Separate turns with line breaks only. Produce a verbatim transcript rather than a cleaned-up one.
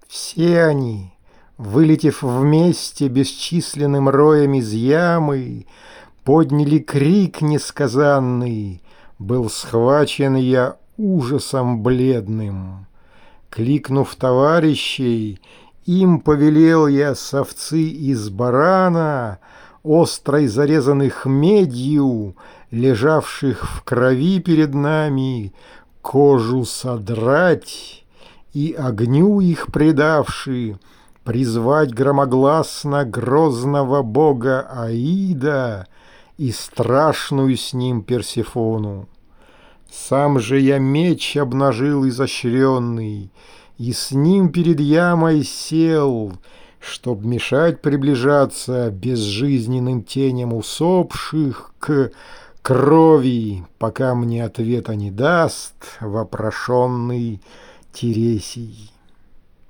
Все они, вылетев вместе бесчисленным роем из ямы, подняли крик несказанный. Был схвачен я ужасом бледным. Кликнув товарищей, им повелел я с овцы из барана, острой зарезанных медью, лежавших в крови перед нами, кожу содрать и, огню их предавши, призвать громогласно грозного бога Аида и страшную с ним Персефону. Сам же я меч обнажил изощренный, и с ним перед ямой сел, чтоб мешать приближаться безжизненным теням усопших к крови, пока мне ответа не даст вопрошенный Тересий.